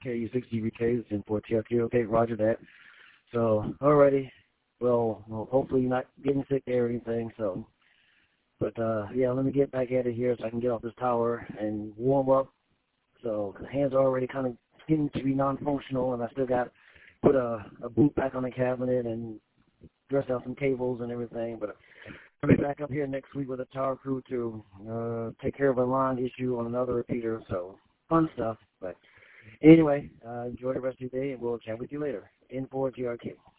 KU6GVK, it's in for TRQ. Okay, roger that. So, alrighty. Well, hopefully you're not getting sick there or anything, so. But, yeah, let me get back at it here so I can get off this tower and warm up. So, the hands are already kind of getting to be non-functional, and I still got put a boot back on the cabinet and dress out some cables and everything. But I'll be back up here next week with a tower crew to take care of a line issue on another repeater. So, fun stuff. But anyway, enjoy the rest of your day, and we'll chat with you later. In for TRQ.